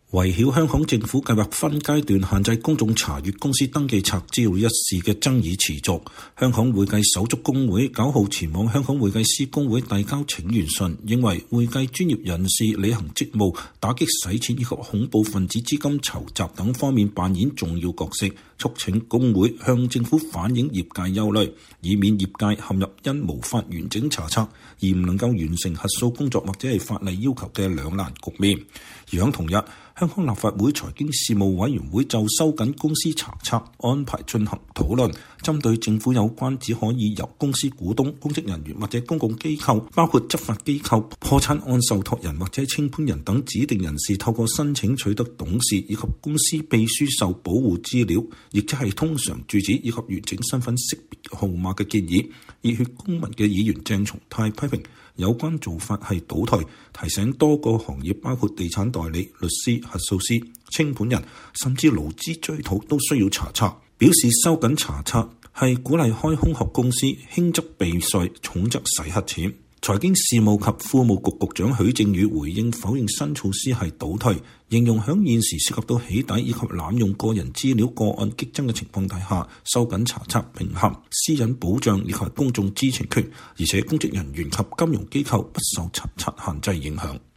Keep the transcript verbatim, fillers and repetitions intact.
圍繞香港政府計劃分階段限制公眾查閱公司登記冊資料一事嘅爭議持續。香港會計手足工會九號前往香港會計師公會遞交請願信，認為會計專業人士履行職務、打擊洗錢以及恐怖分子資金籌集等方面扮演重要角色，促請工會向政府反映業界憂慮，以免業界陷入因無法完整查冊而唔能夠完成核數工作或者係法例要求嘅兩難局面。而響同日，香港立法會財經事務委員會就收緊公司查冊安排進行討論，針對政府有關只可以由公司股東、公職人員或者公共機構，包括執法機構、破產案受託人或者清盤人等指定人士透過申請取得董事以及公司秘書受保護資料，亦即係通常住址以及完整身份識別號碼嘅建議。熱血公民嘅議員鄭松泰批評有關做法係倒退，提醒多個行業包括地產代理、律師、核數師、清盤人甚至勞資追討都需要查冊，表示收緊查冊係鼓勵開空殼公司，輕則避稅，重則洗黑錢。財經事務及庫務局局長許正宇回應否認新措施係倒退，形容響現時涉及到起底以及濫用個人資料個案激增嘅情況底下，收緊查冊平衡私隱保障以及公眾知情權，而且公職人員及金融機構不受查冊限制影響。